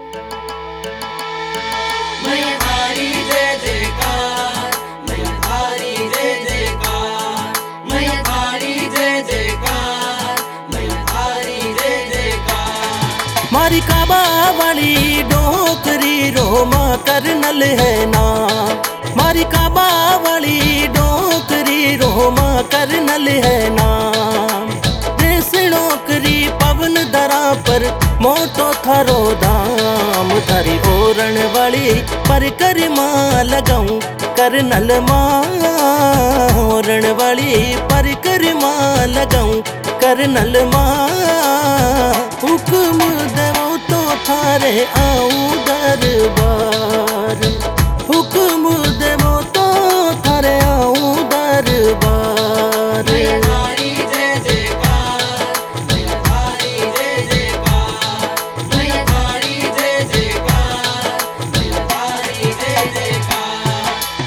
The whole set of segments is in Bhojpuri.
मयधारी जय जयकार, मयधारी जय जयकार, मयधारी जय जयकार, मयधारी जय जयकार। मारी काबा वाली डोकरी रोमा करनल है ना, मारी काबा वाली डोकरी रोमा करनल है ना। देश नौकरी पवन दरा पर मोटो थारो दाम, थारी ओरण वाली परिक्रमा लगाऊं करनल माँ, ओरण वाली परिक्रमा लगाऊं करनल माँ। हुक्म देवो तो थारे आऊं दरबार, हुक्म देवो तो थारे आऊं दरबार। मयधारी जय जयकार, मयधारी जय जयकार, मयधारी जय जयकार, मयधारी जय जयकार।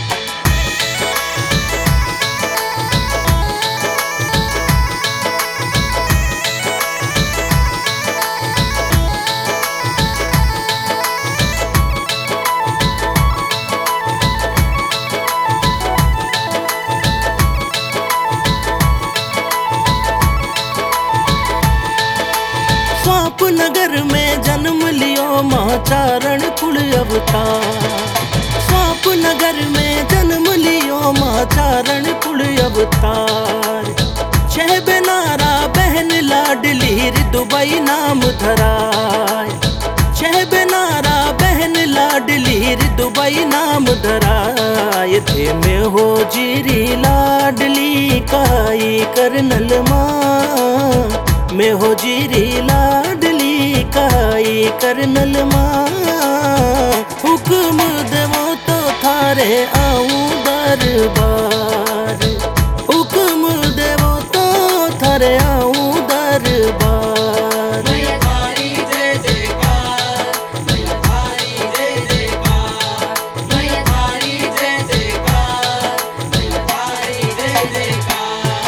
स्वाप नगर में जन्म लियो माँ चारण कुल अवतार, स्वाप नगर में जन्म लियो माँ चारण कुल अवतार। छह बेनारा बहन लाडली दुबई नाम धराय, छह बेनारा बहन लाडली दुबई नाम धराय। थे में हो जीरी लाडली काई करनल माँ, मैं हो जीरी लाडली काई करनल माँ। हुक्म देवो तो थारे आऊं दरबार, हुक्म देवो तो थारे आऊं दरबार। मयधारी जय जयकार, मयधारी जय जयकार, मयधारी जय जयकार, मयधारी जय जयकार।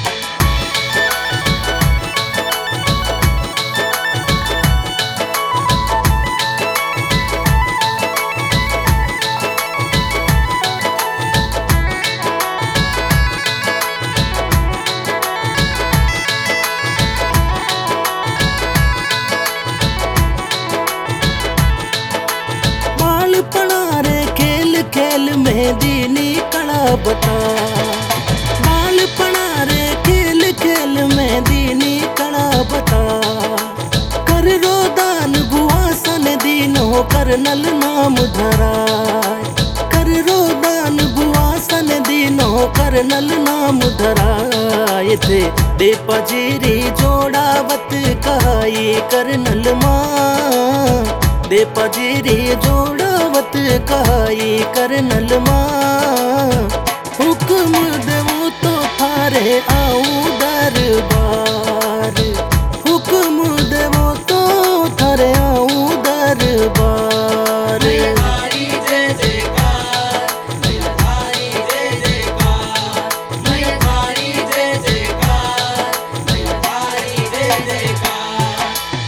बालपना रे खेल खेल में दीनी कला बता, बालपना रे खेल खेल में दीनी कला बता। कर रो दान भुआसन दीनो करनल नाम धराय, कर रो दान भुआसन दीनो करनल नाम धराय। थे दे पजीरी जोड़ावत कहाई करनल माँ, दे पजीरी जोड़ावत कहाई करनल माँ। हुक्म देवो तो थारे आऊं दरबार, हुक्म देवो तो थारे आऊं दरबार। मयधारी जय जयकार, मयधारी जय जयकार, मयधारी जय जयकार, मयधारी जय जयकार।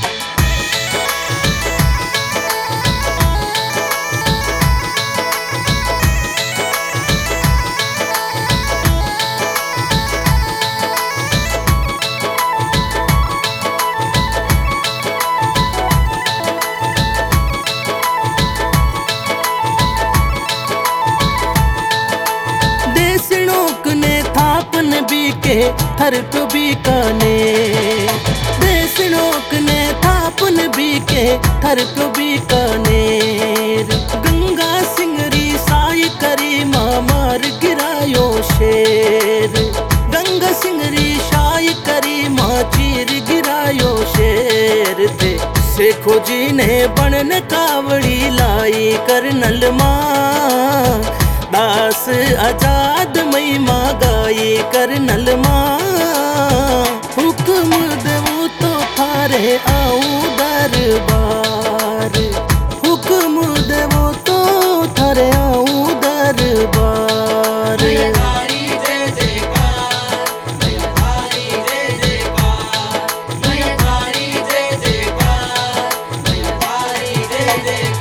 बीके थर तो बीकाने, देश नोक ने थापन बीके थर तो बीकानेर। गंगा सिंगरी साई करी मामार गिरायो शेर, गंगा सिंगरी साई करी माँ चीर गिरायो शेर। थे शेखो जी ने बनन कावड़ी लाई करनल माँ, दास आजाद मई माँ गाई करनल माँ। हुक्म देवो तो थारे आऊं दरबार, हुक्म देवो तो थारे आऊं दरबार। मयधारी जय जयकार, मयधारी जय जयकार, मयधारी जय जयकार, मयधारी जय जय जयकार